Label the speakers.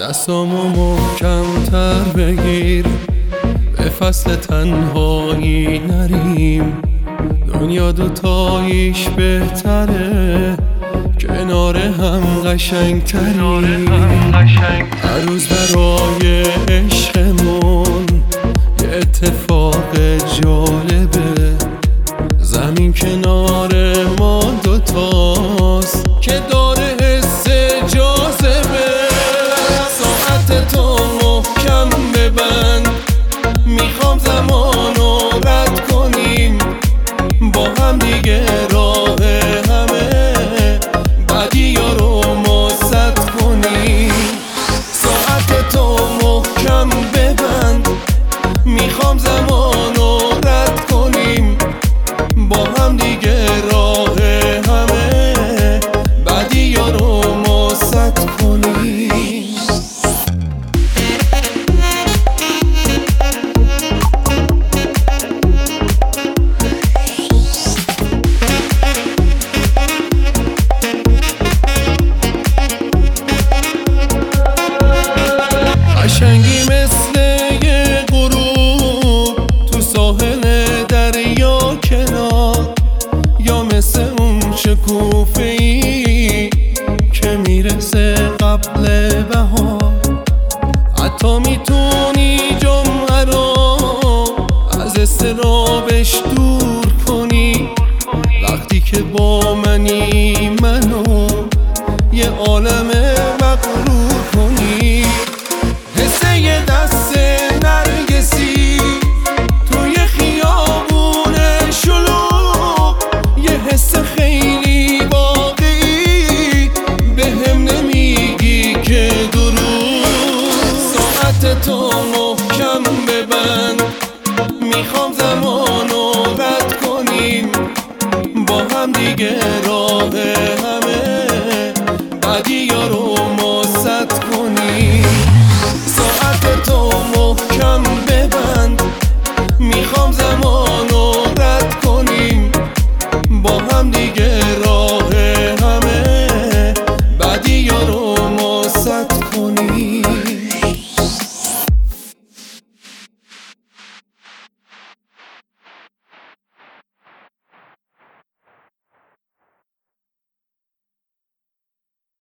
Speaker 1: دستامو محکم‌تر بگیر، به فصل تنهایی نریم. دنیا دوتاییش بهتره، کنار هم قشنگ‌تریم. هر روز برای عشقمون یه اتفاق جالبه. زمین کنار ما دوتاست که داره حس جاذبه. ساعت تو محکم ببند، میخوام زمانو رد کنیم، با هم دیگه راه همه بدی‌ها رو ما سد کنیم. ساعت تو محکم ببند، میخوام زمانو رد کنیم، با هم دیگه راه همه بدی‌ها رو ما سد کنیم. قشنگی مثل یه غروب تو ساحل دریا کنار، یا مثل اون شکوفه‌ای که میرسه قبل بهار. حتی میتونی جمعه رو از اضطرابش دور کنی، وقتی که با منی منو یه عالم مغرور کنی. حس یه دست نرگسی توی خیابون شلوغ، یه حس خیلی واقعی، به هم نمیگی که دروغ. ساعت تو محکم ببند، میخوام زمانو رد کنیم، با هم دیگه راه همه بدی